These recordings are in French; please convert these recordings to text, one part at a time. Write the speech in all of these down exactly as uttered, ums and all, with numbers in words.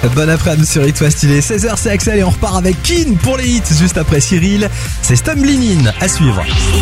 Bon après-midi sur It West, il est seize heures, c'est Axel et on repart avec Kin pour les hits juste après Cyril. C'est Stumbling In à suivre.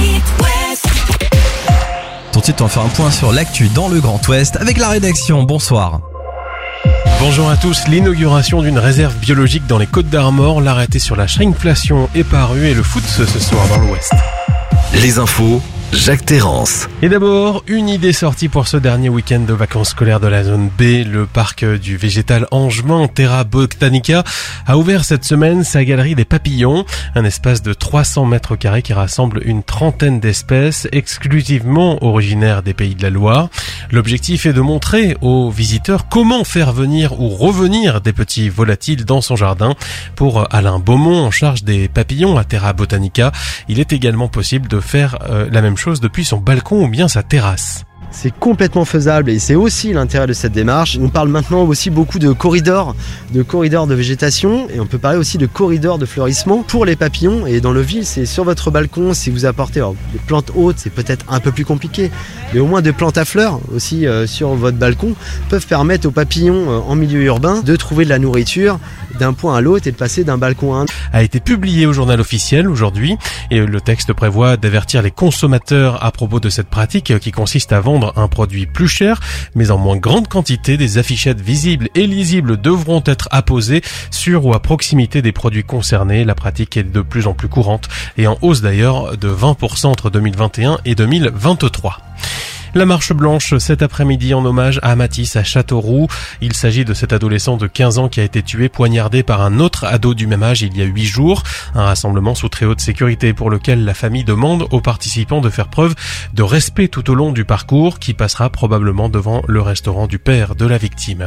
Tout de suite, on va faire un point sur l'actu dans le Grand Ouest avec la rédaction. Bonsoir. Bonjour à tous. L'inauguration d'une réserve biologique dans les Côtes d'Armor, l'arrêté sur la shrinkflation est paru et le foot ce soir dans l'Ouest. Les infos, Jacques Terrance. Et d'abord, une idée sortie pour ce dernier week-end de vacances scolaires de la zone B. Le parc du végétal Angevin, Terra Botanica, a ouvert cette semaine sa galerie des papillons, un espace de trois cents mètres carrés qui rassemble une trentaine d'espèces exclusivement originaires des pays de la Loire. L'objectif est de montrer aux visiteurs comment faire venir ou revenir des petits volatiles dans son jardin. Pour Alain Beaumont, en charge des papillons à Terra Botanica, il est également possible de faire euh, la même chose depuis son balcon ou bien sa terrasse. C'est complètement faisable et c'est aussi l'intérêt de cette démarche. On parle maintenant aussi beaucoup de corridors, de corridors de végétation et on peut parler aussi de corridors de fleurissement pour les papillons. Et dans le ville, c'est sur votre balcon, si vous apportez alors, des plantes hautes, c'est peut-être un peu plus compliqué, mais au moins des plantes à fleurs aussi euh, sur votre balcon peuvent permettre aux papillons euh, en milieu urbain de trouver de la nourriture d'un point à l'autre et de passer d'un balcon à un. A été publié au journal officiel aujourd'hui et le texte prévoit d'avertir les consommateurs à propos de cette pratique qui consiste à vendre un produit plus cher mais en moins grande quantité. Des affichettes visibles et lisibles devront être apposées sur ou à proximité des produits concernés. La pratique est de plus en plus courante et en hausse d'ailleurs de vingt pour cent entre deux mille vingt et un et deux mille vingt-trois. La marche blanche cet après-midi en hommage à Mathis à Châteauroux. Il s'agit de cet adolescent de quinze ans qui a été tué, poignardé par un autre ado du même âge il y a huit jours. Un rassemblement sous très haute sécurité pour lequel la famille demande aux participants de faire preuve de respect tout au long du parcours qui passera probablement devant le restaurant du père de la victime.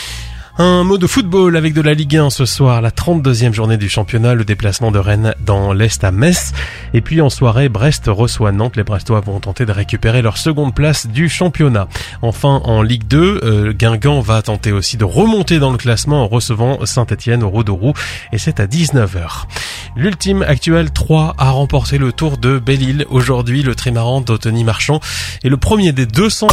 Un mot de football avec de la Ligue un ce soir, la trente-deuxième journée du championnat, le déplacement de Rennes dans l'Est à Metz. Et puis en soirée, Brest reçoit Nantes. Les Brestois vont tenter de récupérer leur seconde place du championnat. Enfin, en Ligue deux, euh, Guingamp va tenter aussi de remonter dans le classement en recevant Saint-Etienne au Roux-de-Roux. Et c'est à dix-neuf heures. L'ultime actuel trois a remporté le Tour de Belle-Île. Aujourd'hui, le trimaran d'Anthony Marchand est le premier des deux cents...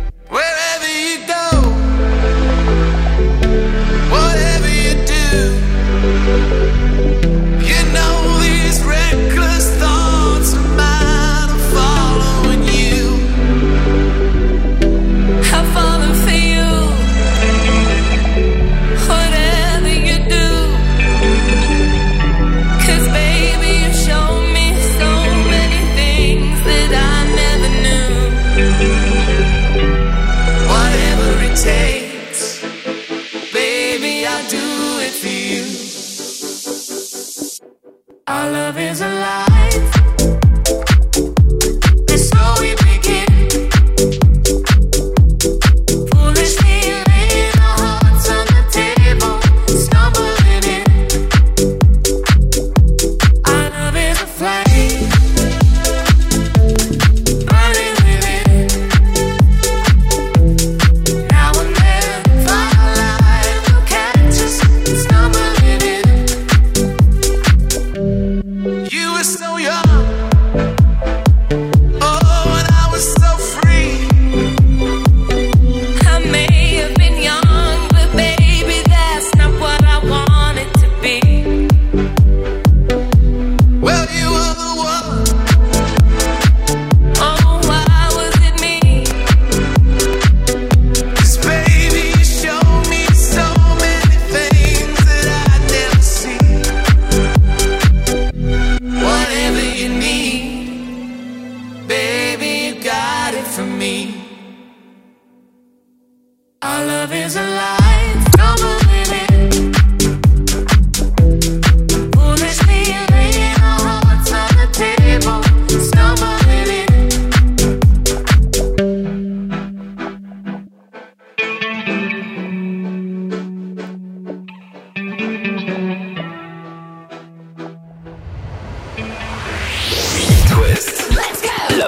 Whatever you do,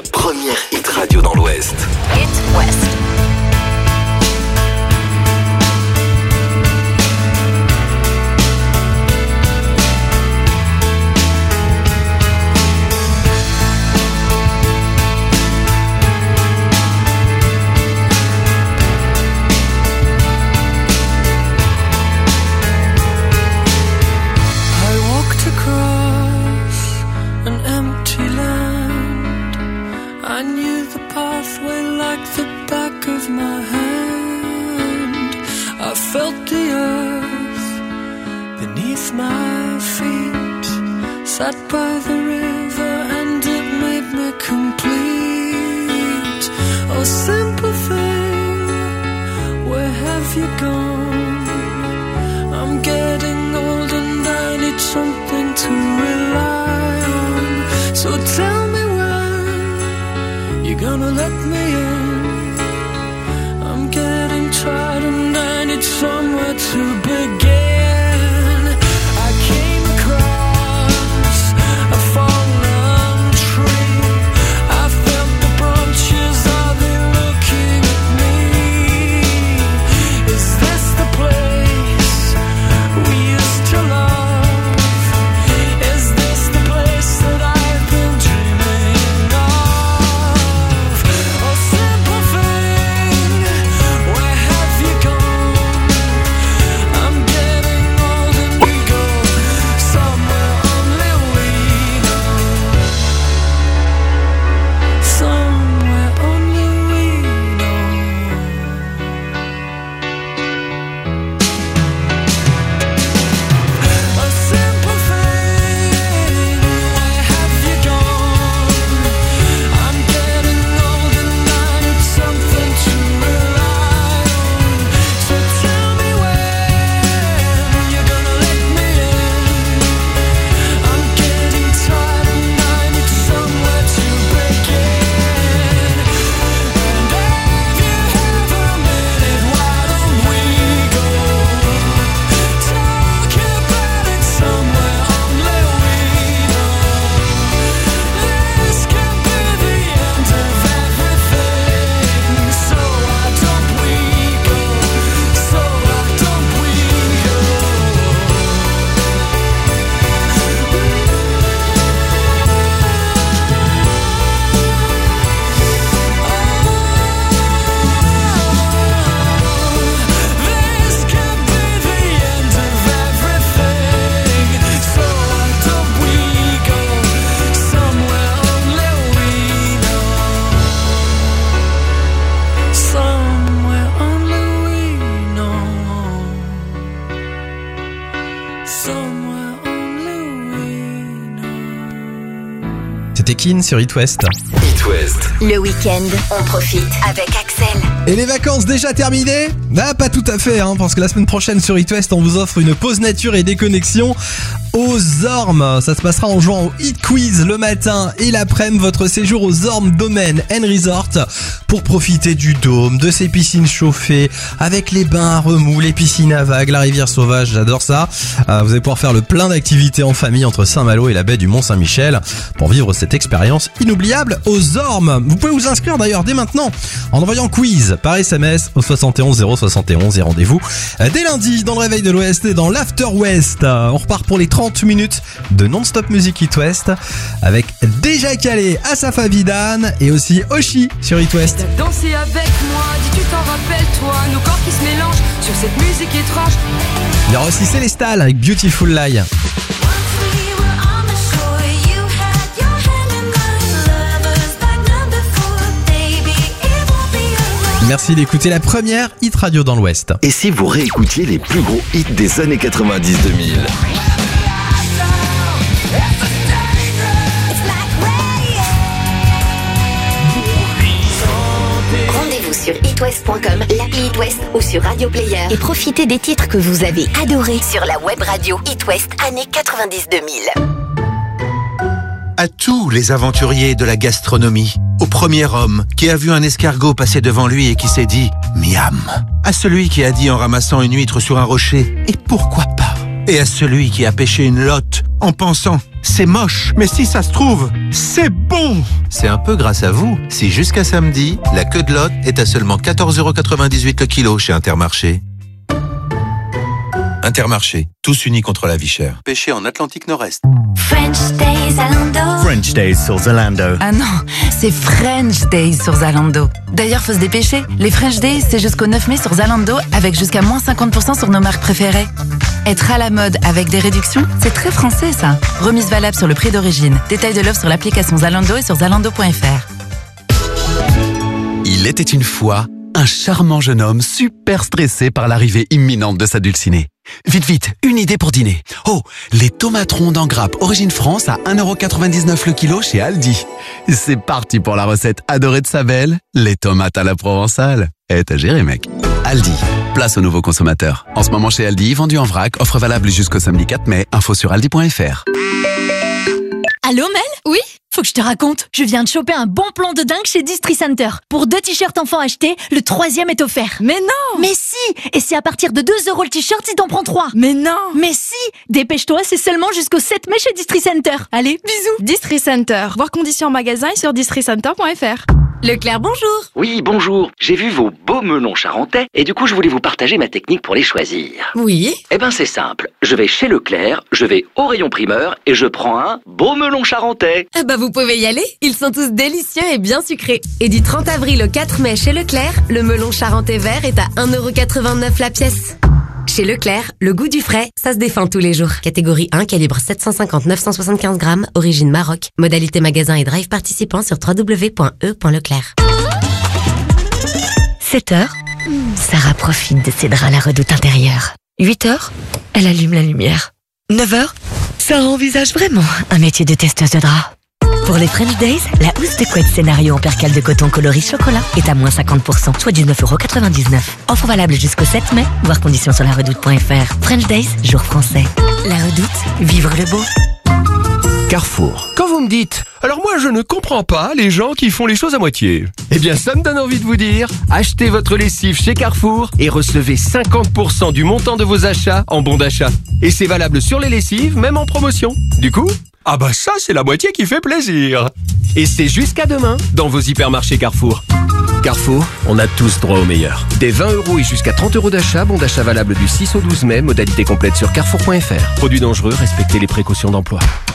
la première hit radio dans l'Ouest. It's West. Sat by the river and it made me complete. Oh, simple thing, where have you gone? I'm getting old and I need something to rely on. So tell me when you're gonna let me in. I'm getting tired and I need somewhere to begin. C'était Keane sur It West. It West. Le week-end, on profite avec Axel. Et les vacances déjà terminées ? Bah pas tout à fait, hein, parce que la semaine prochaine sur It West, on vous offre une pause nature et déconnexion aux Ormes. Ça se passera en jouant au Hit Quiz le matin et l'après-midi. Votre séjour aux Ormes Domaine and Resort pour profiter du dôme, de ses piscines chauffées, avec les bains à remous, les piscines à vagues, la rivière sauvage, j'adore ça. Euh, vous allez pouvoir faire le plein d'activités en famille entre Saint-Malo et la baie du Mont-Saint-Michel pour vivre cette expérience inoubliable aux Ormes. Vous pouvez vous inscrire d'ailleurs dès maintenant en envoyant quiz par S M S au soixante et onze zéro soixante et onze et rendez-vous dès lundi dans le Réveil de l'Ouest et dans l'After West. On repart pour les trente minutes de non-stop musique It West avec Déjà Calé, Asaf Avidan et aussi Oshi sur It West. T'as dansé avec moi, dis tu t'en rappelles toi, nos corps qui se mélangent sur cette musique étrange. Il y aura aussi Célestal avec Beautiful Lie. Merci d'écouter la première Hit Radio dans l'Ouest. Et si vous réécoutiez les plus gros hits des années quatre-vingt-dix deux mille? Rendez-vous sur itwest point com, l'appli It West ou sur Radio Player et profitez des titres que vous avez adorés sur la web radio It West années quatre-vingt-dix deux mille. À tous les aventuriers de la gastronomie, au premier homme qui a vu un escargot passer devant lui et qui s'est dit « miam », à celui qui a dit en ramassant une huître sur un rocher « et pourquoi pas », et à celui qui a pêché une lotte en pensant c'est moche, mais si ça se trouve, c'est bon. C'est un peu grâce à vous si jusqu'à samedi, la queue de Lot est à seulement quatorze euros quatre-vingt-dix-huit le kilo chez Intermarché. Intermarché, tous unis contre la vie chère. Pêché en Atlantique Nord-Est. French Days Zalando. French Days sur Zalando. Ah non, c'est French Days sur Zalando. D'ailleurs, faut se dépêcher. Les French Days, c'est jusqu'au neuf mai sur Zalando avec jusqu'à moins cinquante pour cent sur nos marques préférées. Être à la mode avec des réductions, c'est très français ça. Remise valable sur le prix d'origine. Détail de l'offre sur l'application Zalando et sur zalando point f r. Il était une fois un charmant jeune homme super stressé par l'arrivée imminente de sa dulcinée. Vite, vite, une idée pour dîner. Oh, les tomates rondes en grappe Origine France à un euro quatre-vingt-dix-neuf le kilo chez Aldi. C'est parti pour la recette adorée de sa belle, les tomates à la provençale. Eh, t'as géré, mec. Aldi, place aux nouveaux consommateurs. En ce moment chez Aldi, vendu en vrac, offre valable jusqu'au samedi quatre mai. Info sur aldi point f r. Allô Mel ? Oui ? Faut que je te raconte. Je viens de choper un bon plan de dingue chez Distri Center. Pour deux t-shirts enfants achetés, le troisième est offert. Mais non ! Mais si ! Et c'est à partir de deux euros le t-shirt si t'en prends trois. Mais non ! Mais si ! Dépêche-toi, c'est seulement jusqu'au sept mai chez Distri Center. Allez, bisous ! Distri Center. Voir conditions en magasin et sur distri center point f r. Leclerc, bonjour. Oui, bonjour. J'ai vu vos beaux melons charentais et du coup, je voulais vous partager ma technique pour les choisir. Oui. Eh ben, c'est simple. Je vais chez Leclerc, je vais au rayon primeur et je prends un beau melon charentais. Eh ben, vous pouvez y aller. Ils sont tous délicieux et bien sucrés. Et du trente avril au quatre mai chez Leclerc, le melon charentais vert est à un euro quatre-vingt-neuf la pièce. Chez Leclerc, le goût du frais, ça se défend tous les jours. Catégorie un, calibre sept cent cinquante neuf cent soixante-quinze grammes, origine Maroc. Modalité magasin et drive participant sur w w w point e point leclerc. sept heures, Sarah profite de ses draps à la redoute intérieure. huit heures, elle allume la lumière. neuf heures, Sarah envisage vraiment un métier de testeuse de draps. Pour les French Days, la housse de couette scénario en percale de coton coloris chocolat est à moins cinquante pour cent, soit dix-neuf euros quatre-vingt-dix-neuf. Offre valable jusqu'au sept mai, voir conditions sur la redoute point f r. French Days, jour français. La redoute, vivre le beau. Carrefour. Quand vous me dites « Alors moi je ne comprends pas les gens qui font les choses à moitié », eh bien ça me donne envie de vous dire « Achetez votre lessive chez Carrefour et recevez cinquante pour cent du montant de vos achats en bon d'achat. Et c'est valable sur les lessives, même en promotion. Du coup, ah bah ça c'est la moitié qui fait plaisir. Et c'est jusqu'à demain dans vos hypermarchés Carrefour. Carrefour, on a tous droit au meilleur. Des vingt euros et jusqu'à trente euros d'achat, bon d'achat valable du six au douze mai, modalité complète sur carrefour point f r. Produits dangereux, respectez les précautions d'emploi.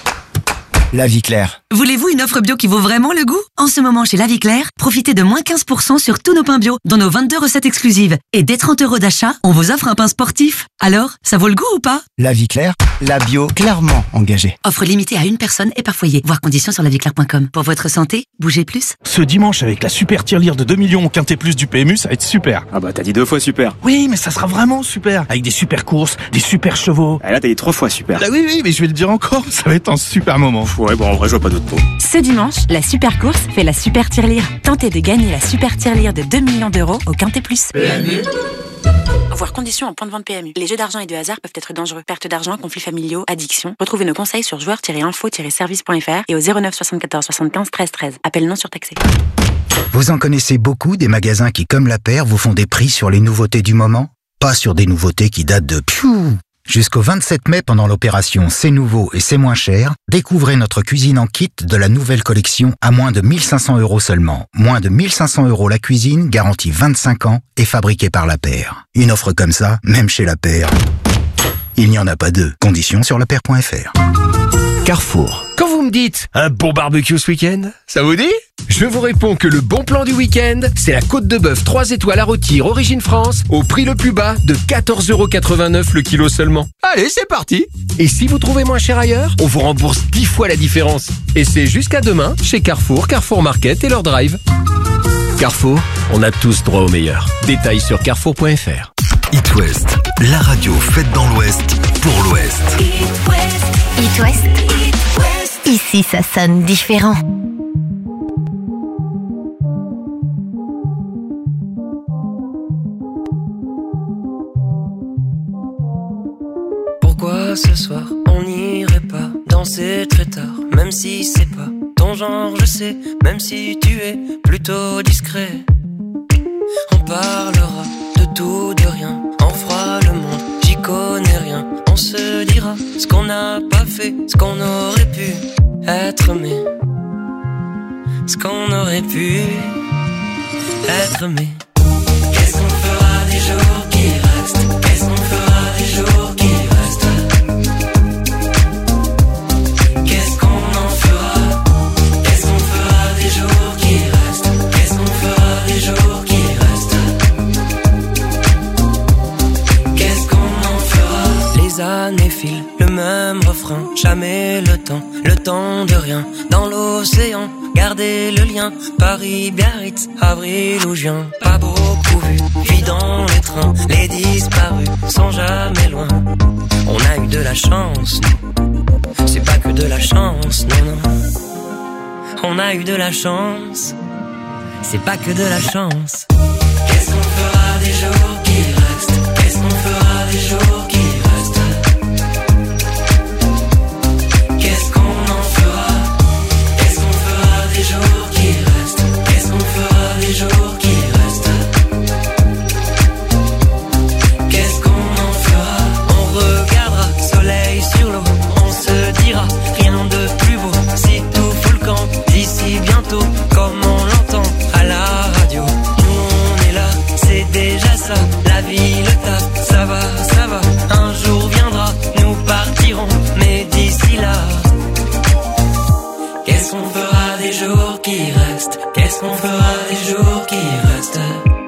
La Vie Claire. Voulez-vous une offre bio qui vaut vraiment le goût ? En ce moment chez La Vie Claire, profitez de moins quinze pour cent sur tous nos pains bio, dans nos vingt-deux recettes exclusives. Et dès trente euros d'achat, on vous offre un pain sportif. Alors, ça vaut le goût ou pas ? La Vie Claire, la bio clairement engagée. Offre limitée à une personne et par foyer. Voir conditions sur la vie claire point com. Pour votre santé, bougez plus. Ce dimanche, avec la super tirelire de deux millions au Quintet Plus du P M U, ça va être super. Ah bah t'as dit deux fois super. Oui, mais ça sera vraiment super. Avec des super courses, des super chevaux. Ah là t'as dit trois fois super. Ah oui, oui, mais je vais le dire encore, ça va être un super moment. Ouais, bon, en vrai, je vois pas d'autre mot. Ce dimanche, la super course fait la super tirelire. Tentez de gagner la super tirelire de deux millions d'euros au Quintet Plus. P M U. Voir conditions en point de vente P M U. Les jeux d'argent et de hasard peuvent être dangereux. Perte d'argent, conflits familiaux, addiction. Retrouvez nos conseils sur joueurs tiret info tiret service point f r et au zéro neuf soixante-quatorze soixante-quinze treize treize. Appel non surtaxé. Vous en connaissez beaucoup des magasins qui, comme la paire, vous font des prix sur les nouveautés du moment ? Pas sur des nouveautés qui datent de piou. Jusqu'au vingt-sept mai, pendant l'opération C'est nouveau et c'est moins cher, découvrez notre cuisine en kit de la nouvelle collection à moins de mille cinq cents euros seulement. Moins de mille cinq cents euros la cuisine, garantie vingt-cinq ans et fabriquée par la paire. Une offre comme ça, même chez la paire, il n'y en a pas deux. Conditions sur la paire point f r. Carrefour. Quand vous me dites un bon barbecue ce week-end, ça vous dit ? Je vous réponds que le bon plan du week-end, c'est la côte de bœuf trois étoiles à rôtir Origine France au prix le plus bas de quatorze euros quatre-vingt-neuf le kilo seulement. Allez, c'est parti. Et si vous trouvez moins cher ailleurs, on vous rembourse dix fois la différence. Et c'est jusqu'à demain chez Carrefour, Carrefour Market et leur drive. Carrefour, on a tous droit au meilleur. Détails sur carrefour point f r. It West, la radio faite dans l'Ouest pour l'Ouest. It West. It West. Ici, ça sonne différent. Pourquoi ce soir on n'irait pas danser très tard, même si c'est pas ton genre, je sais, même si tu es plutôt discret. On parlera de tout, de rien, on fera le monde, j'y connais rien, on se dira dira ce qu'on n'a pas fait, ce qu'on aurait pu être aimé, ce qu'on aurait pu être aimé. Qu'est-ce qu'on fera des jours qui restent? Qu'est-ce qu'on fera des jours qui restent? Qu'est-ce qu'on en fera? Qu'est-ce qu'on fera des jours qui restent? Qu'est-ce qu'on fera des jours qui restent? Qu'est-ce qu'on en fera? Les années filent, le même refrain, jamais le temps, le temps de rien. Dans l'océan, gardez le lien, Paris, Biarritz, avril ou juin. Pas beaucoup vu, vie dans les trains, les disparus sont jamais loin. On a eu de la chance, nous. C'est pas que de la chance, non, non. On a eu de la chance, c'est pas que de la chance. Qu'est-ce qu'on fera des jours qui restent? Qu'est-ce qu'on fera des jours qui restent? Qu'est-ce qu'on en fera? Qu'est-ce qu'on fera des jours qui restent? Qu'est-ce qu'on fera des jours qui restent? Qu'est-ce qu'on en fera? On regardera soleil sur l'eau, on se dira rien de plus beau. Si tout fout le camp d'ici bientôt, comme on l'entend à la radio. Nous on est là, c'est déjà ça. La vie, le taf, ça va, ça va. Un jour viendra, nous partirons, mais d'ici là, qu'est-ce qu'on fera des jours qui restent? Qu'est-ce qu'on fera des jours qui restent?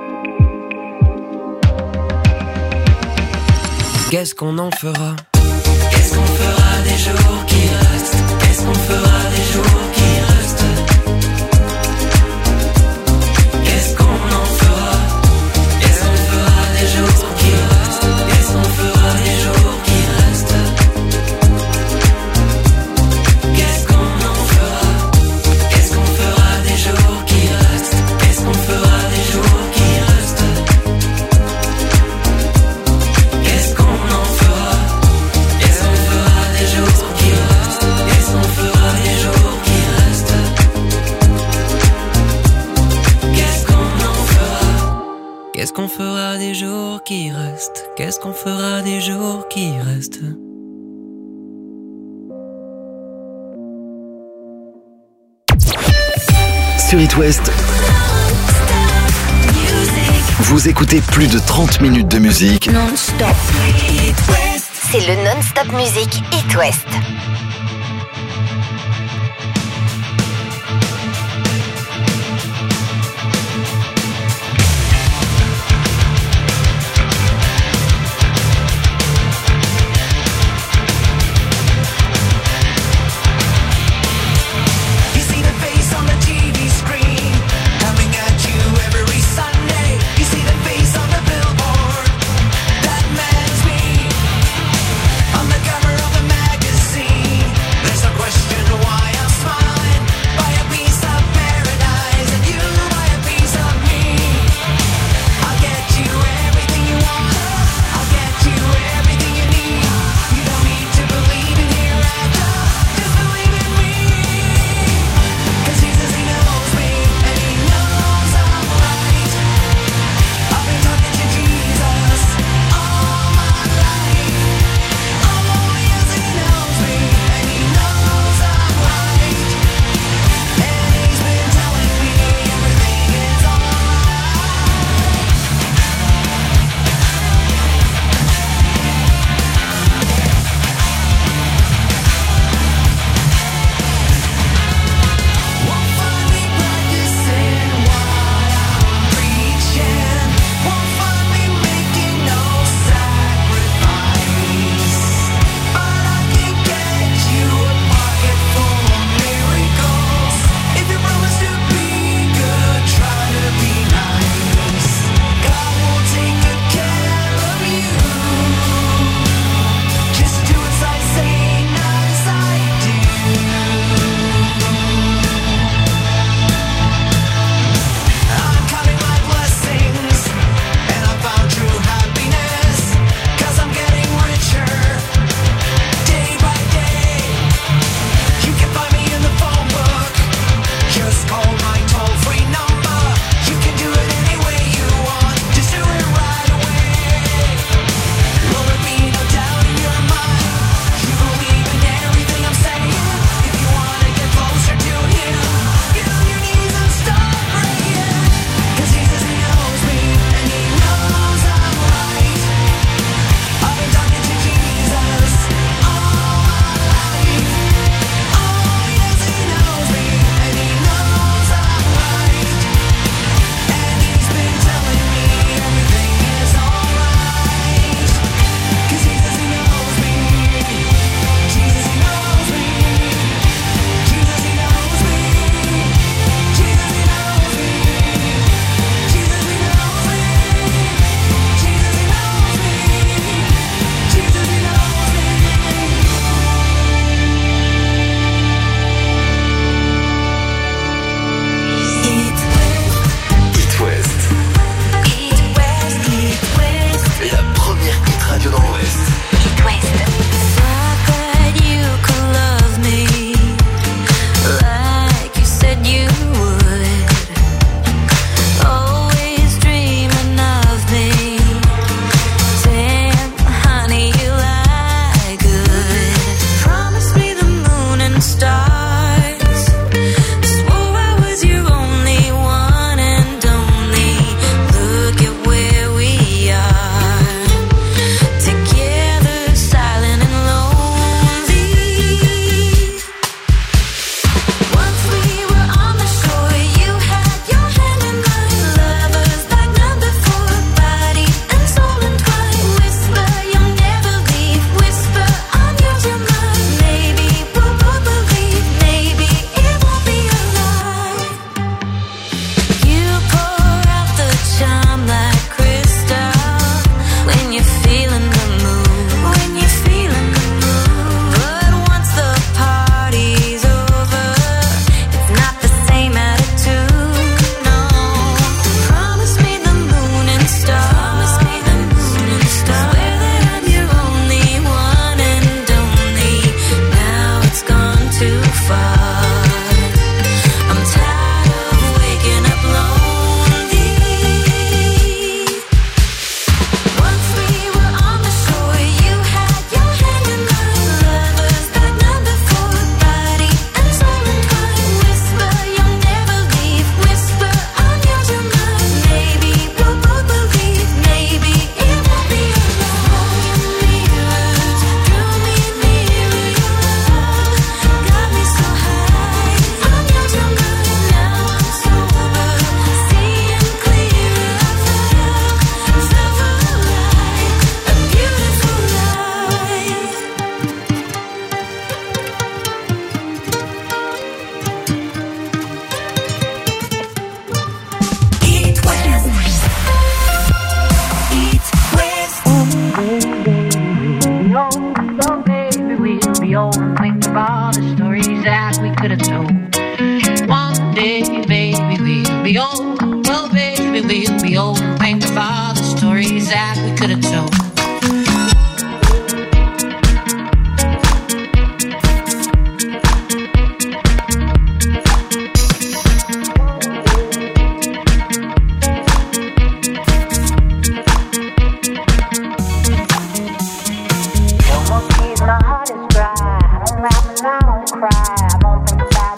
Qu'est-ce qu'on en fera? Qu'est-ce qu'on fera des jours qui restent? Qu'est-ce qu'on fera des jours qui restent? Qu'est-ce qu'on en fera? Qu'est-ce qu'on fera des jours qui restent? Qu'est-ce qu'on fera des jours qui restent? Qu'est-ce qu'on en fera? Qu'est-ce qu'on fera des jours qui restent? Qu'est-ce qu'on fera des jours qui restent? Qu'est-ce qu'on en fera? Qu'est-ce qu'on fera des jours qui restent? Qu'est-ce qu'on fera des jours qui restent? Qu'est-ce qu'on en fera? Qu'est-ce qu'on fera des jours qui restent? Qu'est-ce qu'on fera des jours qui restent? Sur It West, vous écoutez plus de trente minutes de musique Non-stop. C'est le non-stop musique It West. You see the face on the T V screen, coming at you every Sunday. You see the face on the billboard, that man's me. On the cover of the magazine.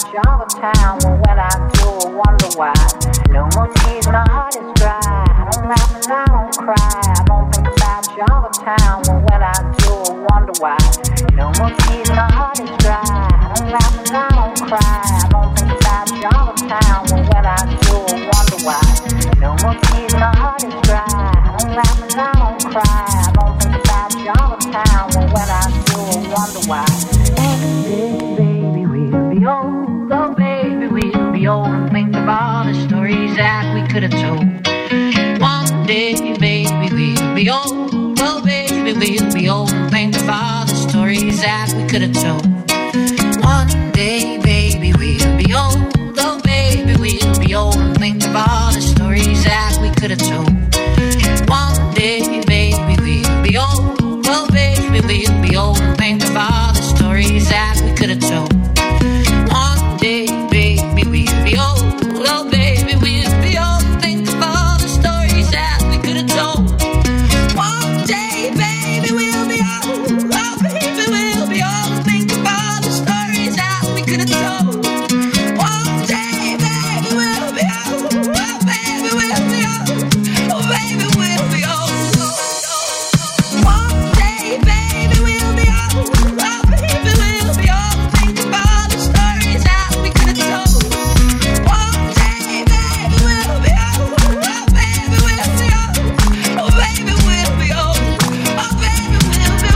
jungle town. Well, when I do, I wonder why. No more tears, my heart is dry. I don't laugh and I don't cry. I don't think about jungle town. Well, when I do, I wonder why. No more tears, my heart is dry. I don't laugh and I don't cry. I don't think about jungle town. Well, when I do, I wonder why. No more tears, my heart is dry. I don't laugh and I don't cry. I don't think about jungle town. Well, when I do, I wonder why. Baby, we'll be old. Oh, baby, we'll be old. And think of all the stories that we could have told. One day, baby, we'll be old. Oh, baby, we'll be old. And think of all the stories that we could have told. One day, baby, we'll be old. Oh, baby, we'll be old. And think of all the stories that we could have told. One day, baby, we'll be old. Oh, baby, we'll be old. And think of all the stories that we could have told. One day, baby, we'll be old. Oh, baby, we'll be old. Think of all the stories that we could have told. One day, baby, we'll be old. Oh, baby, we'll be old. Think of all the stories that we could have told. One day, baby, we'll be old. Oh, baby, we'll be old. Oh, baby, we'll be old. One day, baby, we'll be old. Oh, baby, we'll be old. Think of all the stories that we could have told. One day, baby, we'll be old. Oh, baby, we'll be old. Oh, baby, we'll be old. Oh, baby, we'll be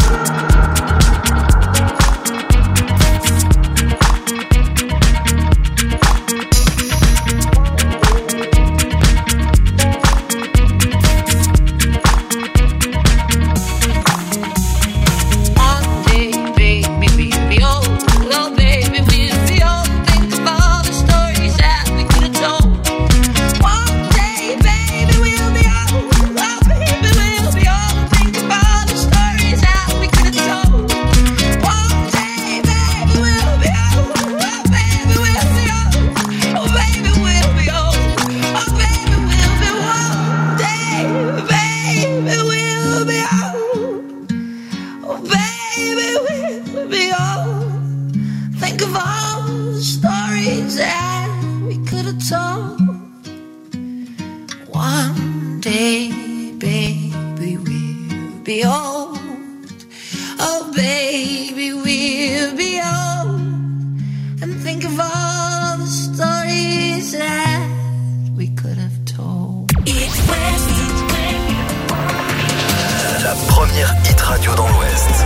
One day, baby, we'll be old. Oh, baby, we'll be old. Think of all the stories that we could have told. One day, baby, we'll be old. Oh, baby, we'll be old. Think of all the stories that we could have told. One day, baby, we'll be old. Oh, baby, we'll be old. Oh, baby, we'll be old. Oh, baby, we'll be one day, baby, we'll be old. Oh, baby, we'll be old. Think of all the stories that we could have told. One day, baby, we'll be old. Oh, baby, we'll be old. And think of all the stories that we could have told. La première hit radio dans l'Ouest.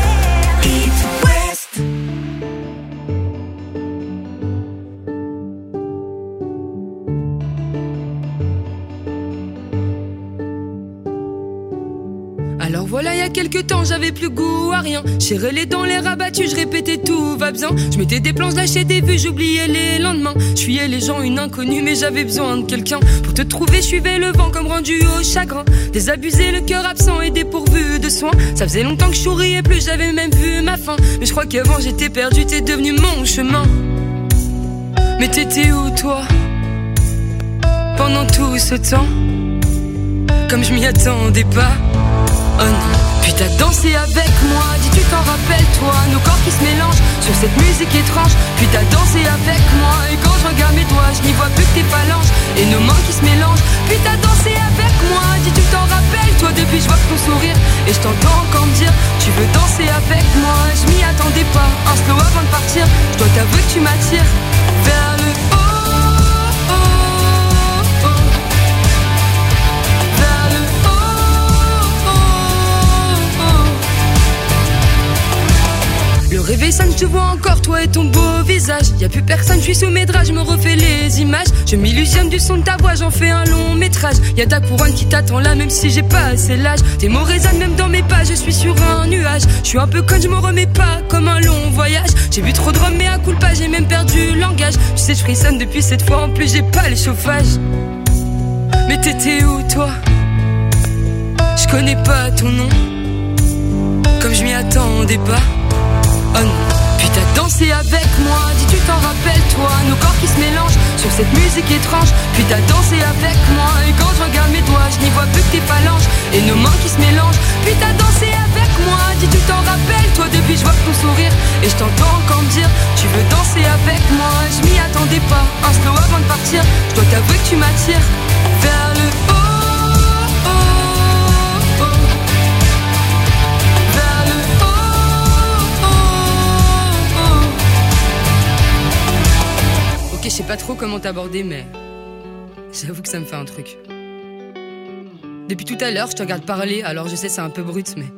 Alors voilà, il y a quelques temps, j'avais plus goût à rien. J'ai relais dans l'air abattu, je répétais tout va bien. Je mettais des plans, lâchais des vues, j'oubliais les lendemains. Je fuyais les gens, une inconnue, mais j'avais besoin de quelqu'un. Pour te trouver, je suivais le vent comme rendu au chagrin. Désabusé, le cœur absent et dépourvu de soins. Ça faisait longtemps que je souriais plus, j'avais même vu ma fin. Mais je crois qu'avant j'étais perdu, t'es devenu mon chemin. Mais t'étais où toi, pendant tout ce temps? Comme je m'y attendais pas. Oh non. Puis t'as dansé avec moi, dis tu t'en rappelles toi, nos corps qui se mélangent sur cette musique étrange. Puis t'as dansé avec moi, et quand je regarde mes doigts, je n'y vois plus que tes phalanges et nos mains qui se mélangent. Puis t'as dansé avec moi, dis tu t'en rappelles toi, depuis je vois que ton sourire. Et je t'entends encore me dire, tu veux danser avec moi. Je m'y attendais pas, un slow avant de partir. Je dois t'avouer que tu m'attires vers le haut. Le réveil sonne, je te vois encore, toi et ton beau visage. Y'a plus personne, je suis sous mes draps, je me refais les images. Je m'illusionne du son de ta voix, j'en fais un long métrage. Y'a ta couronne qui t'attend là, même si j'ai pas assez l'âge. Tes mots résonnent même dans mes pas, je suis sur un nuage. Je suis un peu conne, je me remets pas, comme un long voyage. J'ai bu trop de rhum, mais à coup de pas, j'ai même perdu le langage. Tu sais, je frissonne depuis cette fois, en plus j'ai pas les chauffages. Mais t'étais où toi? Je connais pas ton nom, comme je m'y attendais pas. Oh non. Puis t'as dansé avec moi, dis tu t'en rappelles toi, nos corps qui se mélangent sur cette musique étrange. Puis t'as dansé avec moi et quand je regarde mes doigts, je n'y vois plus que tes phalanges et nos mains qui se mélangent. Puis t'as dansé avec moi, dis tu t'en rappelles, toi depuis je vois ton sourire et je t'entends encore me dire tu veux danser avec moi. Je m'y attendais pas, un slow avant de partir. Je dois t'avouer que tu m'attires vers le haut. Je sais pas trop comment t'aborder, mais j'avoue que ça me fait un truc. Depuis tout à l'heure, je te regarde parler, alors je sais c'est un peu brut, mais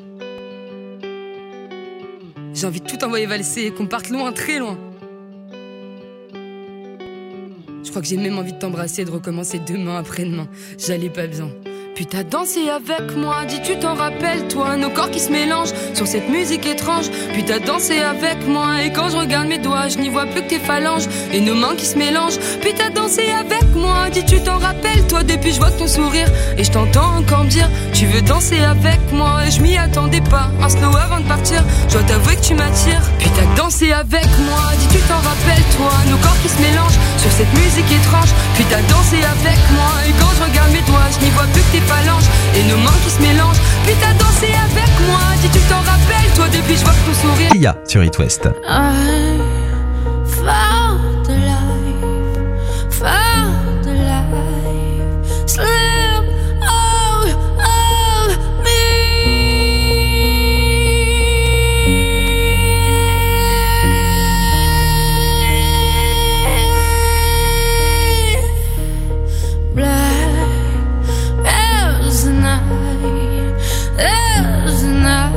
j'ai envie de tout envoyer valser et qu'on parte loin, très loin. Je crois que j'ai même envie de t'embrasser et de recommencer demain après-demain. J'allais pas bien. Puis t'as dansé avec moi, dis tu t'en rappelles toi, nos corps qui se mélangent sur cette musique étrange. Puis t'as dansé avec moi et quand je regarde mes doigts, je n'y vois plus que tes phalanges et nos mains qui se mélangent. Puis t'as dansé avec moi, dis tu t'en rappelles toi, depuis je vois ton sourire et je t'entends encore me dire tu veux danser avec moi. Et je m'y attendais pas, un slow avant de partir. Je dois t'avouer que tu m'attires. Puis t'as dansé avec moi, dis tu t'en rappelles toi, nos corps qui se mélangent sur cette musique étrange. Puis t'as dansé avec moi et quand je regarde mes doigts, je n'y vois plus que tes phalanges et nos mains qui se mélangent. Puis t'as dansé avec moi, dis tu t'en rappelles, toi depuis je vois ton sourire. Il y a sur It West. I found the life, found the life, slip out of me. Black as the night, as the night.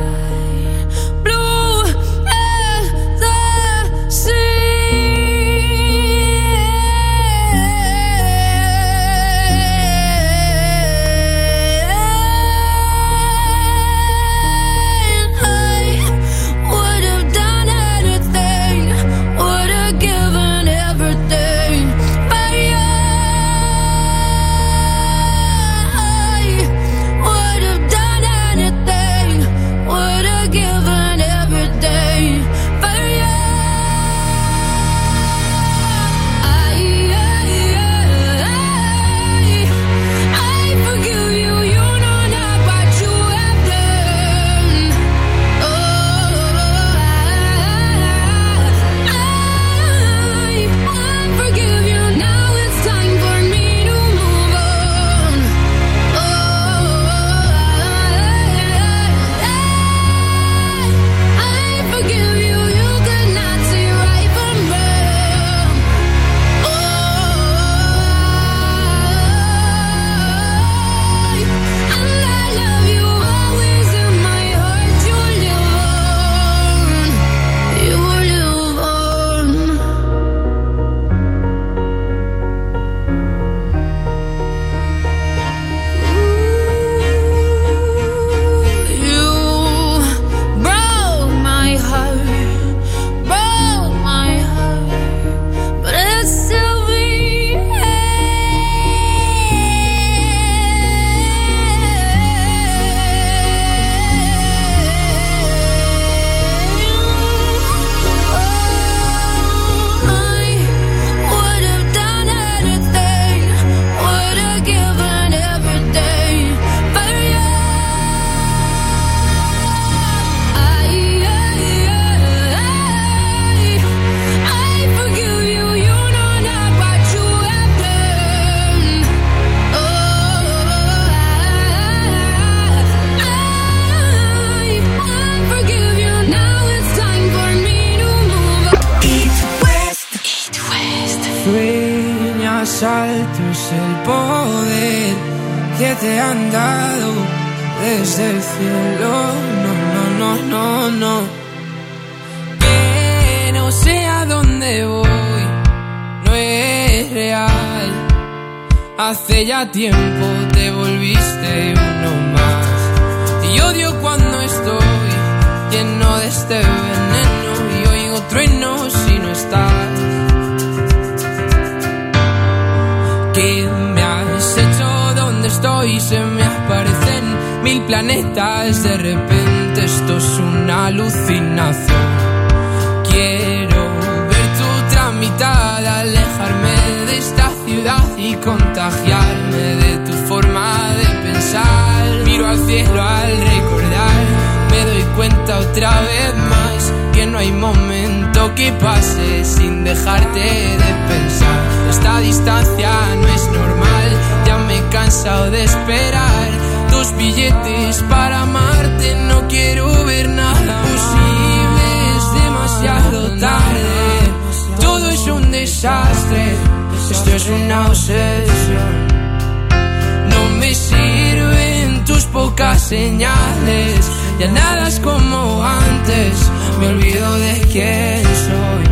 Saltos el poder que te han dado desde el cielo. No, no, no, no, no. Que no sé a dónde voy, no es real. Hace ya tiempo te volviste uno más. Y odio cuando estoy lleno de este veneno y oigo truenos si no estás. ¿Qué me has hecho? ¿Dónde estoy? Se me aparecen mil planetas. De repente esto es una alucinación. Quiero ver tu otra mitad, alejarme de esta contagiarme de tu forma de pensar. Miro al cielo al recordar, me doy cuenta otra vez más que no hay momento que pase sin dejarte de pensar. Esta distancia no es normal, ya me he cansado de esperar tus billetes para amarte. No quiero ver nada posible, es demasiado tarde. Todo es un desastre, esto es una obsesión. No me sirven tus pocas señales, ya nada es como antes, me olvido de quién soy.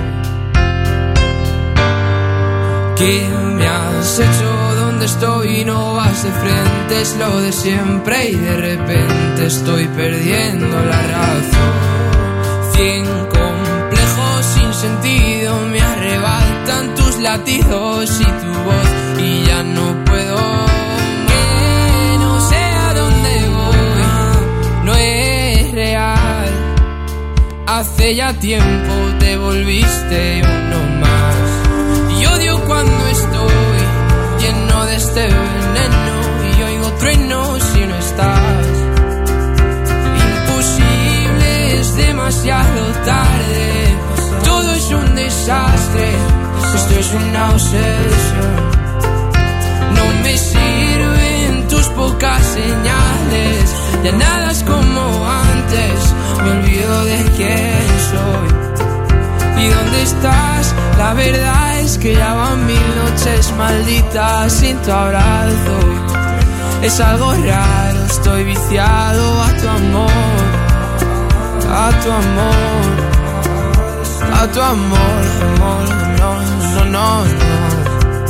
¿Qué me has hecho? ¿Dónde estoy? No vas de frente, es lo de siempre y de repente estoy perdiendo la razón. Cien complejos sin sentido me arrebatan tus latidos y tu voz y ya no puedo. Que no sé a dónde voy, no es real. Hace ya tiempo te volviste uno más y odio cuando estoy lleno de este veneno y oigo truenos si no estás. Imposible, es demasiado tarde, todo es un desastre, esto es una obsesión. No me sirven tus pocas señales, ya nada es como antes, me olvido de quién soy. ¿Y dónde estás? La verdad es que ya van mil noches malditas sin tu abrazo. Es algo raro, estoy viciado a tu amor, a tu amor, a tu amor, amor, no, no, no, no.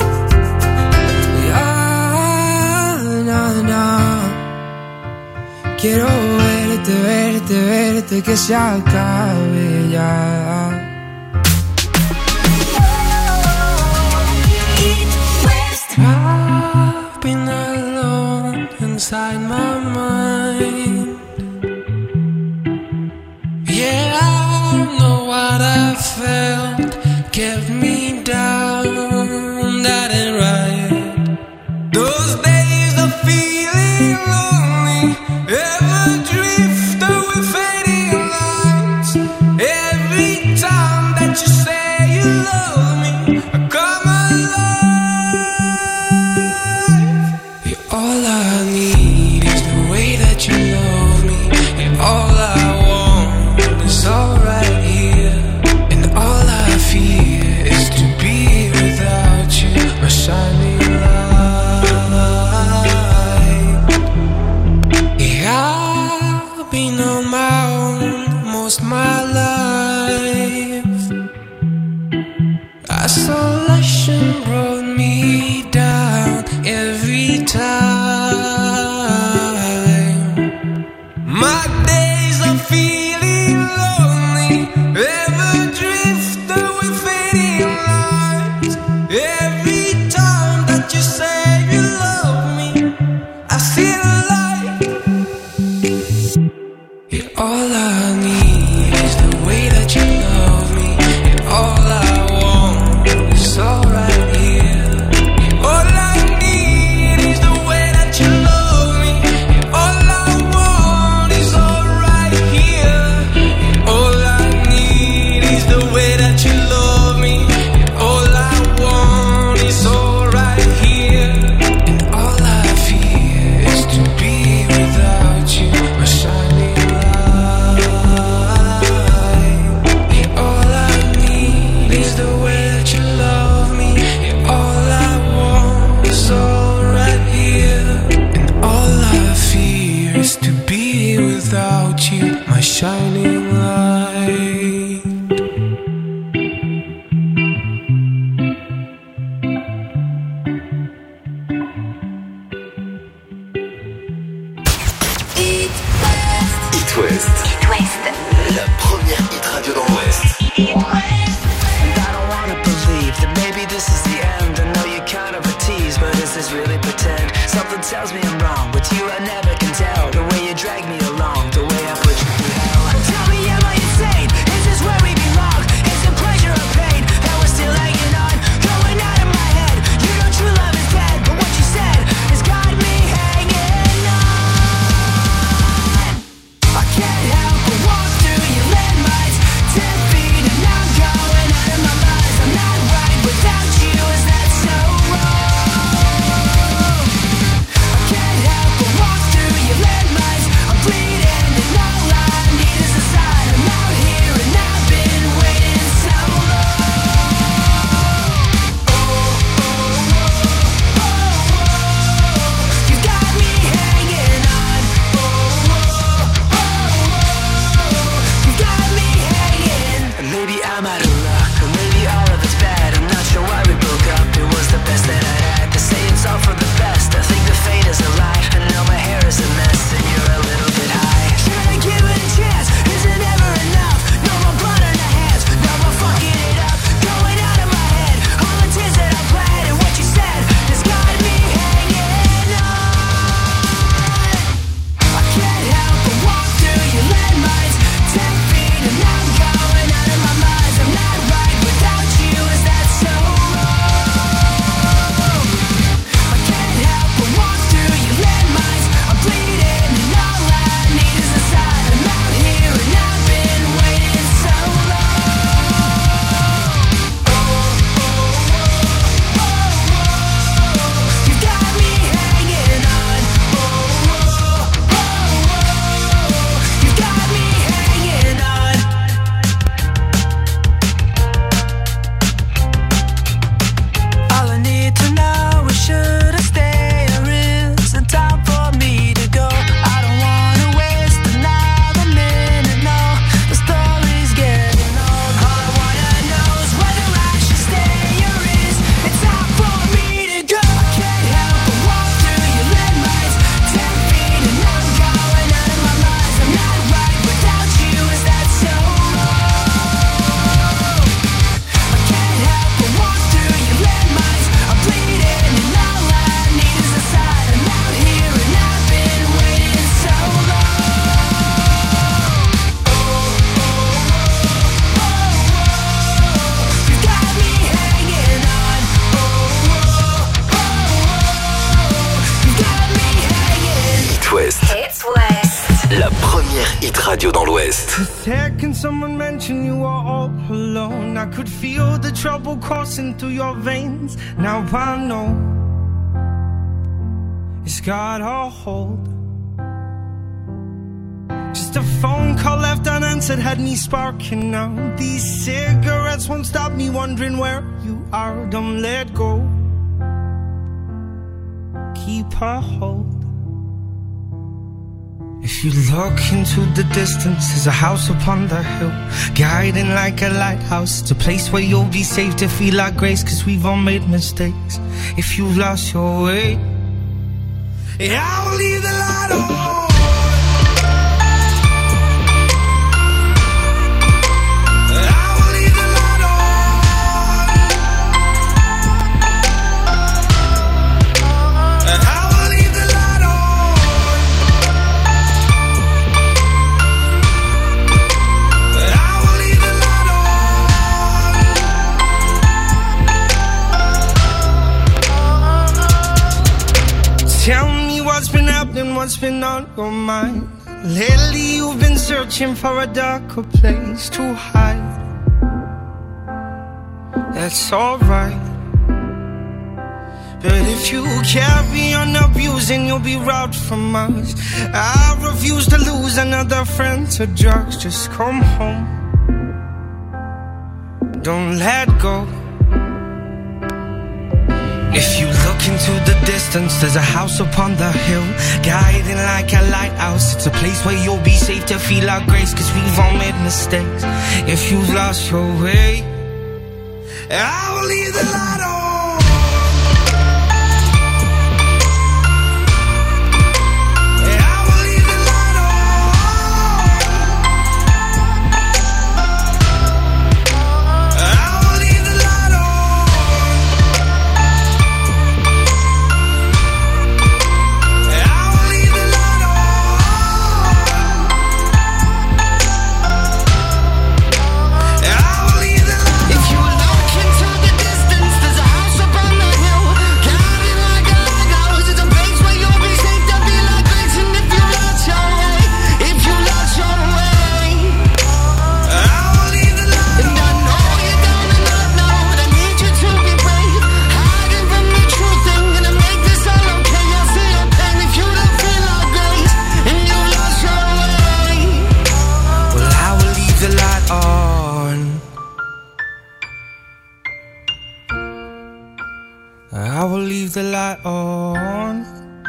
Ya, na, na. Quiero verte, verte, verte, que se acabe ya. I've been alone inside my mind. Yeah, I know what I felt kept me down. That ain't right. Those days of feeling lonely, ever drift away fading lights. Every time that you say you love me, I come alive. All I need is the way that you love me, and all I want is all right here, and all I fear is to be without you, my shining light. Yeah, I've been on my own most my life. Isolation brought me down every time. My days are feeling lonely, ever drift away fading lights. Every time that you say you love me, I feel alive. Yeah, all I need is the way that you love me, and all I want is all right here. Yeah, all I need is the way that you love me, and all I want is all right here. Yeah, all I need is the way that you love me, and all I want is all right here. And all I fear is to be without you, my shining light. Yeah, all I need is the way that you love me, and all I want is all right here. And all I fear is to be without you, my shining light. It West. It West. La première hit radio dans l'Ouest. And I don't wanna believe that maybe this is the end. I know you're kind of a tease, but is this really pretend? Something tells me I'm wrong. With you I never can tell. The way you drag me along, the way I put you through hell. Tell me, am I insane? Is this where we belong? Is it pleasure or pain? And we're still hanging on, going out of my head. You know true love is dead. radio dans l'Ouest. The second someone mentioned you were all alone, I could feel the trouble coursing through your veins. Now I know it's got a hold. Just a phone call left unanswered had me sparking now. These cigarettes won't stop me wondering where you are. Don't let go. Keep a hold. If you look into the distance, there's a house upon the hill, guiding like a lighthouse. It's a place where you'll be safe to feel like grace, cause we've all made mistakes. If you've lost your way, yeah, I will leave the light on. Tell me what's been happening, what's been on your mind. Lately you've been searching for a darker place to hide. That's alright. But if you carry on abusing, you'll be robbed from us. I refuse to lose another friend to drugs. Just come home. Don't let go. If you look into the distance, there's a house upon the hill, guiding like a lighthouse. It's a place where you'll be safe to feel our grace, cause we've all made mistakes. If you've lost your way, I will leave the light on. I will leave the light on,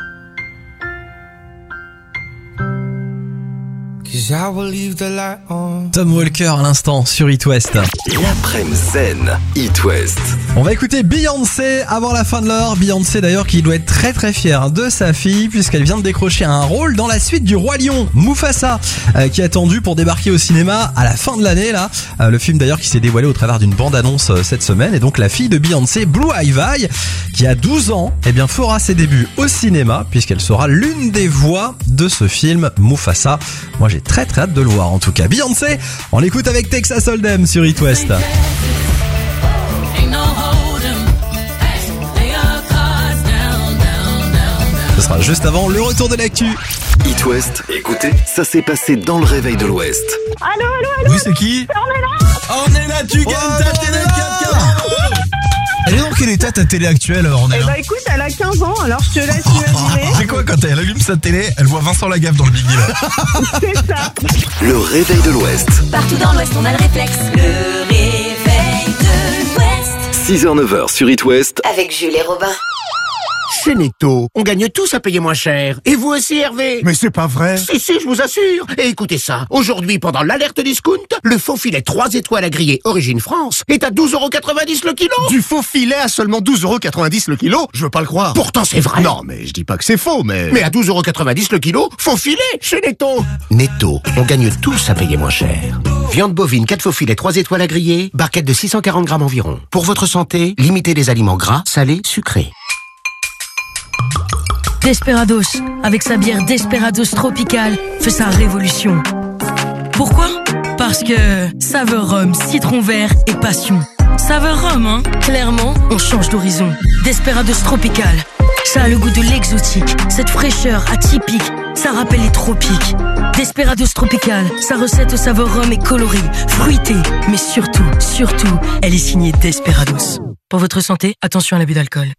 cause I will leave the light on. Tom Walker à l'instant sur It West. L'après-midi zen, It West. On va écouter Beyoncé avant la fin de l'heure. Beyoncé d'ailleurs qui doit être très très fière de sa fille puisqu'elle vient de décrocher un rôle dans la suite du Roi Lion, Mufasa, euh, qui est attendu pour débarquer au cinéma à la fin de l'année là. Euh, le film d'ailleurs qui s'est dévoilé au travers d'une bande-annonce euh, cette semaine. Et donc la fille de Beyoncé, Blue Ivy, qui a douze ans, eh bien fera ses débuts au cinéma puisqu'elle sera l'une des voix de ce film Mufasa. Moi j'ai très très hâte de le voir en tout cas. Beyoncé, on l'écoute avec Texas Hold'em sur It West. Ce sera juste avant le retour de l'actu. It West, écoutez, ça s'est passé dans le réveil de l'Ouest. Allô, allô, allô. Oui, c'est qui? On est là. On est là, tu gagnes oh, ta télé quatre K. Elle est dans quel état ta télé actuelle, on est Eh là? bah écoute, elle a quinze ans, alors je te laisse imaginer. C'est quoi quand elle allume sa télé, elle voit Vincent Lagaffe dans le Biggie là. C'est ça. Le réveil de l'Ouest. Partout dans l'Ouest, on a le réflexe. Le réveil de l'Ouest. six heures neuf heures sur It West. Avec Jules et Robin. Chez Netto, on gagne tous à payer moins cher. Et vous aussi, Hervé? Mais c'est pas vrai. Si, si, je vous assure. Et écoutez ça. Aujourd'hui, pendant l'alerte discount, le faux filet trois étoiles à griller Origine France est à douze euros quatre-vingt-dix le kilo. Du faux filet à seulement douze euros quatre-vingt-dix le kilo? Je veux pas le croire. Pourtant, c'est vrai. Non, mais je dis pas que c'est faux, mais... Mais à douze euros quatre-vingt-dix le kilo, faux filet chez Netto. Netto, on gagne tous à payer moins cher. Viande bovine, quatre faux filets, trois étoiles à griller, barquette de six cent quarante grammes environ. Pour votre santé, limitez les aliments gras, salés, sucrés. Desperados, avec sa bière Desperados Tropical, fait sa révolution. Pourquoi? Parce que saveur rhum, citron vert et passion. Saveur rhum, hein? Clairement, on change d'horizon. Desperados Tropical, Ça a le goût de l'exotique, cette fraîcheur atypique, ça rappelle les tropiques. Desperados Tropical, sa recette aux saveurs rhum et colorée, fruitée, mais surtout, surtout, elle est signée Desperados. Pour votre santé, attention à l'abus d'alcool.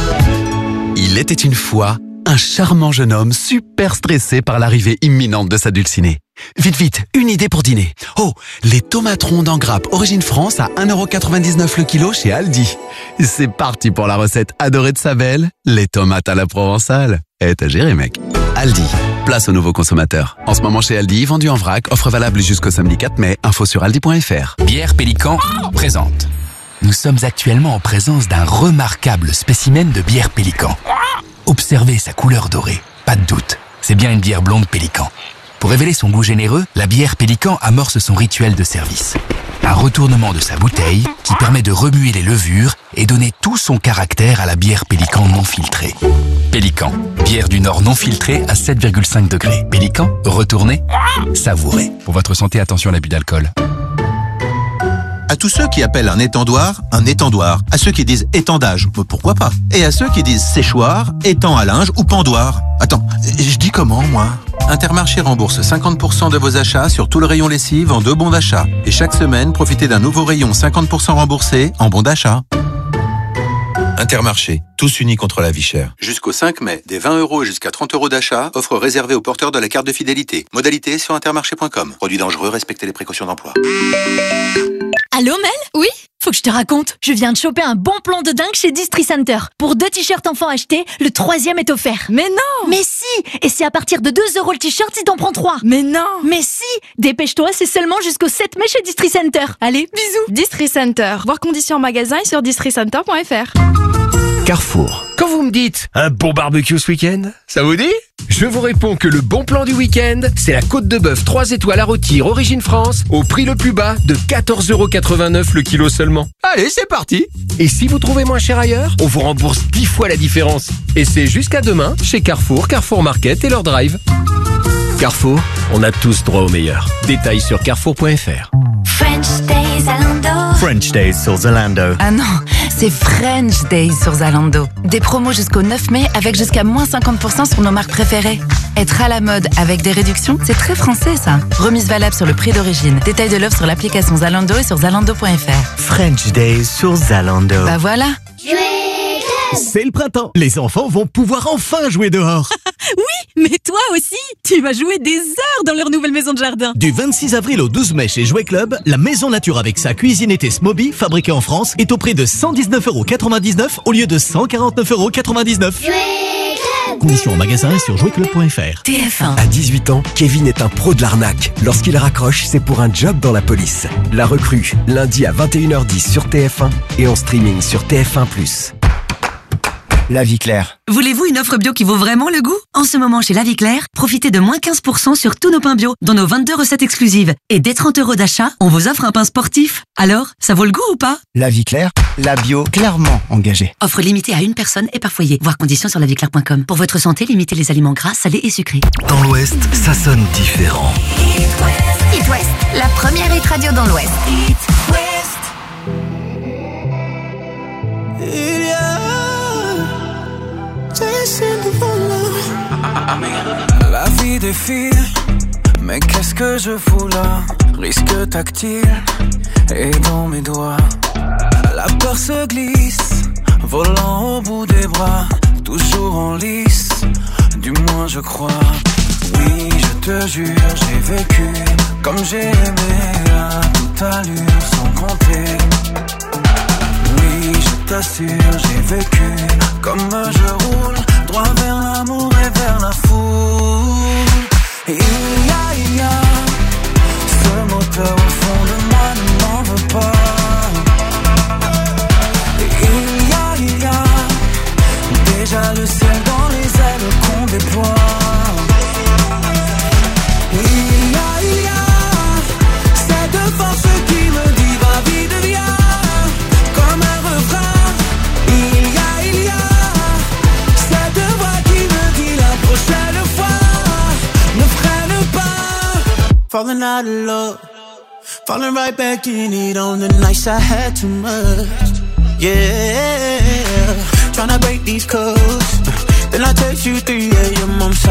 Il était une fois un charmant jeune homme super stressé par l'arrivée imminente de sa dulcinée. Vite, vite, une idée pour dîner. Oh, les tomates rondes en grappe Origine France à un euro quatre-vingt-dix-neuf le kilo chez Aldi. C'est parti pour la recette adorée de sa belle, les tomates à la provençale. Eh, t'as géré, mec. Aldi, place aux nouveaux consommateurs. En ce moment chez Aldi, vendu en vrac, offre valable jusqu'au samedi quatre mai. Info sur aldi point f r. Bière Pélican présente. Nous sommes actuellement en présence d'un remarquable spécimen de bière Pélican. Observez sa couleur dorée, pas de doute, c'est bien une bière blonde Pélican. Pour révéler son goût généreux, la bière Pélican amorce son rituel de service. Un retournement de sa bouteille qui permet de remuer les levures et donner tout son caractère à la bière Pélican non filtrée. Pélican, bière du Nord non filtrée à sept virgule cinq degrés. Pélican, retournez, savourez. Pour votre santé, attention à l'abus d'alcool. À tous ceux qui appellent un étendoir, un étendoir. À ceux qui disent étendage, pourquoi pas. Et à ceux qui disent séchoir, étang à linge ou pendoir. Attends, je dis comment, moi ? Intermarché rembourse cinquante pour cent de vos achats sur tout le rayon lessive en deux bons d'achat. Et chaque semaine, profitez d'un nouveau rayon cinquante pour cent remboursé en bons d'achat. Intermarché, tous unis contre la vie chère. Jusqu'au cinq mai, des vingt euros jusqu'à trente euros d'achat, offre réservée aux porteurs de la carte de fidélité. Modalité sur intermarché point com. Produit dangereux, respectez les précautions d'emploi. Allô Mel ? Oui ? Faut que je te raconte, je viens de choper un bon plan de dingue chez Distri Center. Pour deux t-shirts enfants achetés, le troisième est offert. Mais non ! Mais si ! Et c'est à partir de deux euros le t-shirt si t'en prends trois. Mais non ! Mais si ! Dépêche-toi, c'est seulement jusqu'au sept mai chez Distri Center. Allez, bisous ! Distri Center. Voir conditions en magasin et sur distri center point f r. Carrefour. Quand vous me dites un bon barbecue ce week-end, ça vous dit ? Je vous réponds que le bon plan du week-end, c'est la côte de bœuf trois étoiles à rôtir Origine France au prix le plus bas de quatorze euros quatre-vingt-neuf le kilo seulement. Allez, c'est parti. Et si vous trouvez moins cher ailleurs, on vous rembourse dix fois la différence. Et c'est jusqu'à demain chez Carrefour, Carrefour Market et leur drive. Carrefour, on a tous droit au meilleur. Détails sur carrefour point f r. French Days Zalando. French Days sur Zalando. Ah non, c'est French Days sur Zalando. Des promos jusqu'au neuf mai avec jusqu'à moins cinquante pour cent sur nos marques préférées. Être à la mode avec des réductions, c'est très français ça. Remise valable sur le prix d'origine. Détail de l'offre sur l'application Zalando et sur zalando point f r. French Days sur Zalando. Bah voilà. C'est le printemps. Les enfants vont pouvoir enfin jouer dehors. Oui, mais toi aussi, tu vas jouer des heures dans leur nouvelle maison de jardin. Du vingt-six avril au douze mai chez Jouet Club, la maison nature avec sa cuisine été Smoby, fabriquée en France, est au prix de cent dix-neuf euros quatre-vingt-dix-neuf au lieu de cent quarante-neuf euros quatre-vingt-dix-neuf. Conditions en magasin et sur jouet club point f r. T F un. À dix-huit ans, Kevin est un pro de l'arnaque. Lorsqu'il raccroche, c'est pour un job dans la police. La recrue, lundi à vingt et une heures dix sur T F un et en streaming sur T F un plus. La Vie Claire. Voulez-vous une offre bio qui vaut vraiment le goût ? En ce moment, chez La Vie Claire, profitez de moins quinze pour cent sur tous nos pains bio, dans nos vingt-deux recettes exclusives. Et dès trente euros d'achat, on vous offre un pain sportif. Alors, ça vaut le goût ou pas ? La Vie Claire, la bio clairement engagée. Offre limitée à une personne et par foyer. Voir conditions sur la vie claire point com. Pour votre santé, limitez les aliments gras, salés et sucrés. Dans l'Ouest, ça sonne différent. It West, la première hit radio dans l'Ouest. La vie défile, mais qu'est-ce que je fous là? Risque tactile et dans mes doigts. La peur se glisse, volant au bout des bras, toujours en lice, du moins je crois. Oui, je te jure, j'ai vécu comme j'ai aimé à toute allure sans compter. Oui, je t'assure, j'ai vécu comme je roule, droit vers l'amour et vers la foule. Et il y a, il y a ce moteur au fond de moi ne m'en veut pas. Et il y a, il y a déjà le ciel dans les ailes qu'on déploie. Et il y a, il y a cette force qui me dit va vite viens, comme un refrain. Il y a, il y a cette voix qui me dit la prochaine fois ne freine pas. Falling out of love, falling right back in it on the nights I had too much. Yeah, tryna break these codes,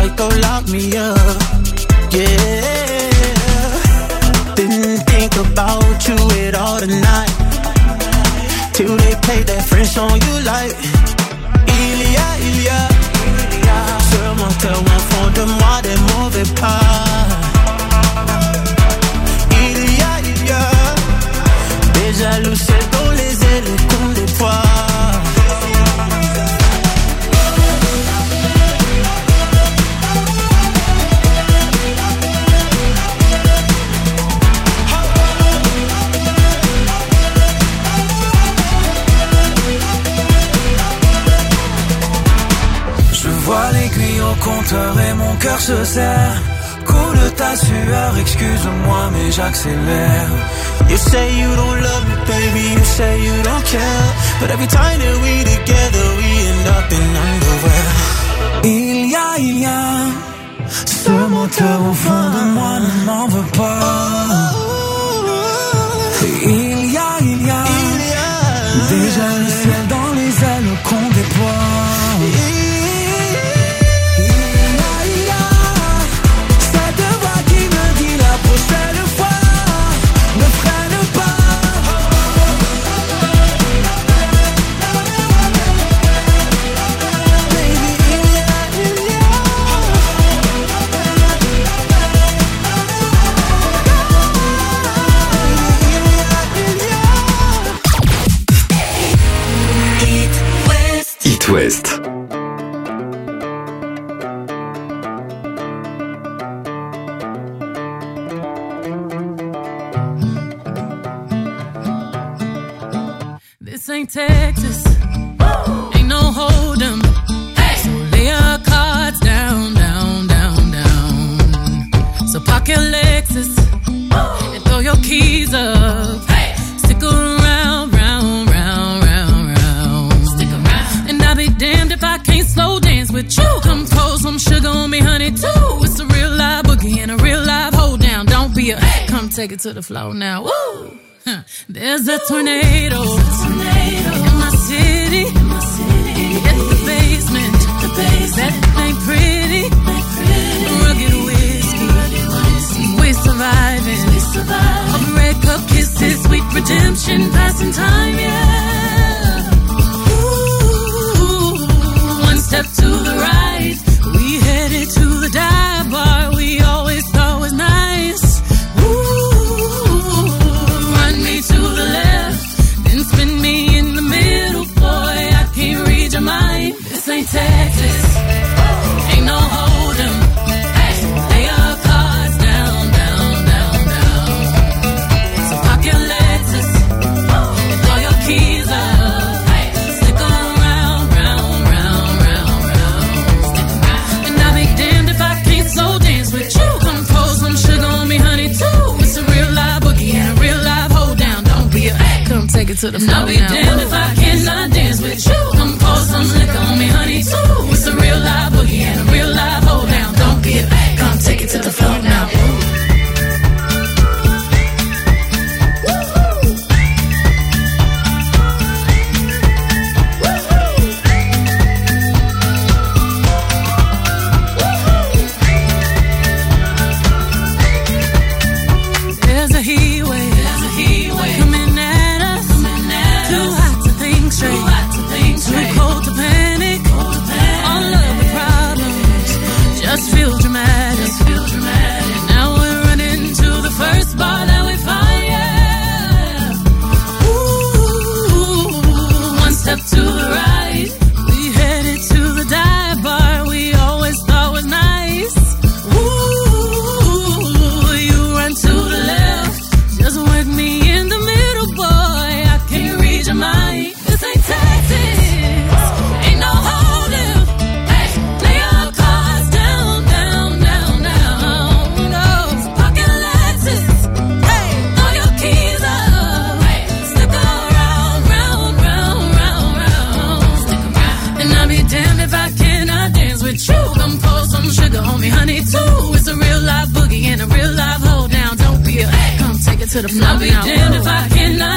they go lock me up. Yeah, didn't think about you at all tonight, till they played that French song you like. Il y a, il y a sur mon cœur au fond de moi des mauvais pas. Il y a, il y a des jaloux, c'est dans les ailes qu'on déploie. Je vois l'aiguille au compteur et mon cœur se serre. Coule ta sueur, excuse-moi mais j'accélère. You say you don't love me, baby, you say you don't care, but every time that we together, we end up in underwear. Il y a, il y a ce moteur au fond de moi, ne m'en veux pas. Il y a, il y a déjà le ciel dans les ailes qu'on déploie. It West. This ain't Texas, ain't no hold'em. So lay your cards down, down, down, down. So park your Lexus and throw your keys up. Stick around, round, round, round, round. Stick around. And I'll be damned if I can't slow dance with you. Come pour some sugar on me, honey, too. It's a real live boogie and a real live hold down. Don't be a, come take it to the floor now. Woo! There's a tornado, tornado in my city. In my city. Hit the basement. The basement. That ain't pretty. Ain't pretty. Rugged whiskey. Rugged whiskey. We surviving. We surviving. Of red cup kisses, sweet redemption, passing time, yeah. Ooh, one step to the right, we headed to the dive bar we always thought was nice. To the left, then spin me in the middle, boy, I can't read your mind. This ain't Texas, ain't no hold'em. Hey, lay your cards down, down, down, down. So park your Lexus and throw your keys up. Hey, stick around, round, round, round, round. Stick around. And I'll be damned if I can't slow dance with you. Come pour some sugar on me, honey, too. It's a real live boogie and a real live hold down. Come take it to the floor now. I'll be damned if I cannot dance with you. Come pour some liquor on me, honey, too. It's a real live boogie and a real live hold down. Don't be a back. Come take it to the floor now. There's a heat wave. There's a heat wave coming at us. Coming at Too us. hot to think straight. Too hot to think straight. Too cold to panic. Cold to panic. All of the problems just feel dramatic. Just feel dramatic. Now we're running to the first bar that we find. Yeah. Ooh, one step to the right, we headed to the dive bar we always thought was nice. Ooh, you run to the left. Just work me in the middle, boy, I can't read your mind. This ain't Texas, ain't no hold'em. Hey, lay your cards down, down, down, down. No, so park your Lexus. Hey, throw your keys up. Hey, stick around, round, round, round, round. Stick around. And I'll be damned if I cannot dance with you. Come pour some sugar on me, honey, too. It's a real live boogie and a real live hold down. Don't be a, come take it to the floor. I'll be damned if I cannot